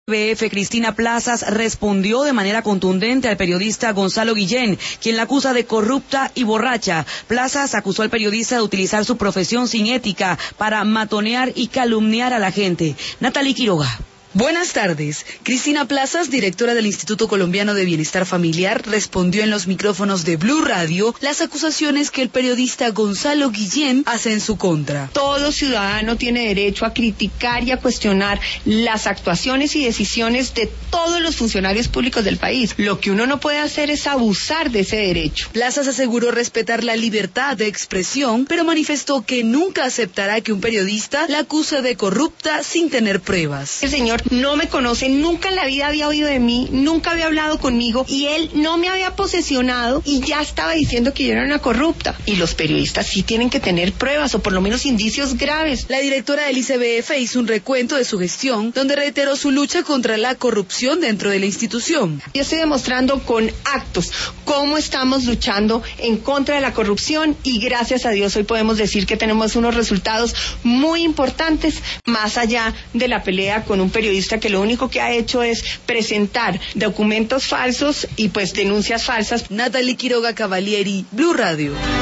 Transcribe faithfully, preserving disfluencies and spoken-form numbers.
B F Cristina Plazas respondió de manera contundente al periodista Gonzalo Guillén, quien la acusa de corrupta y borracha. Plazas acusó al periodista de utilizar su profesión sin ética para matonear y calumniar a la gente. Natalie Quiroga. Buenas tardes. Cristina Plazas, directora del Instituto Colombiano de Bienestar Familiar, respondió en los micrófonos de Blue Radio las acusaciones que el periodista Gonzalo Guillén hace en su contra. Todo ciudadano tiene derecho a criticar y a cuestionar las actuaciones y decisiones de todos los funcionarios públicos del país. Lo que uno no puede hacer es abusar de ese derecho. Plazas aseguró respetar la libertad de expresión, pero manifestó que nunca aceptará que un periodista la acuse de corrupta sin tener pruebas. El señor no me conoce, nunca en la vida había oído de mí, nunca había hablado conmigo y él no me había posesionado y ya estaba diciendo que yo era una corrupta. Y los periodistas sí tienen que tener pruebas o por lo menos indicios graves. La directora del I C B F hizo un recuento de su gestión donde reiteró su lucha contra la corrupción dentro de la institución. Yo estoy demostrando con actos cómo estamos luchando en contra de la corrupción y gracias a Dios hoy podemos decir que tenemos unos resultados muy importantes más allá de la pelea con un periodista que lo único que ha hecho es presentar documentos falsos y pues denuncias falsas. Natalie Quiroga Cavalieri, Blue Radio.